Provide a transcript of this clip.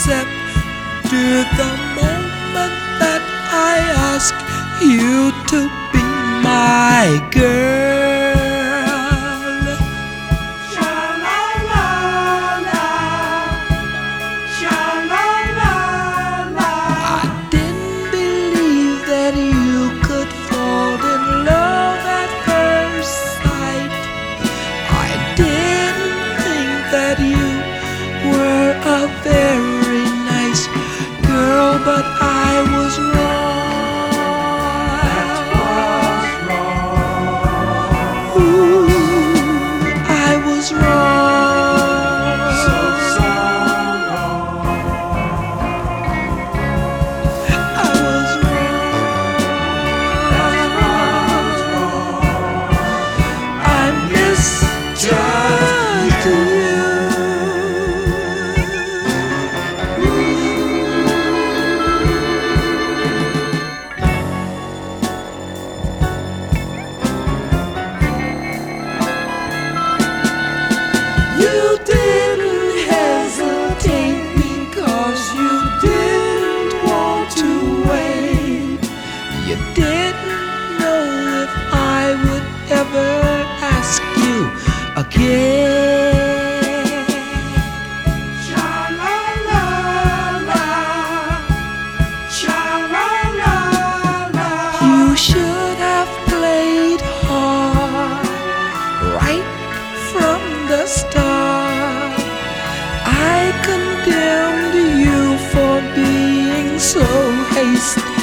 except the moment that I ask you to be my girl. Sha-la-la-la, sha-la-la-la. I didn't believe that you could fall in love at first sight. I didn't think that you were a very nice girl, but I was wrong. Ooh, I was wrong. So wrong. I was wrong. I misjudged you. You didn't hesitate because you didn't want to wait. You didn't know if I would ever ask you again. Sha-la-la-la, sha-la-la-la. You should have played hard right from the start. I condemned you for being so hasty.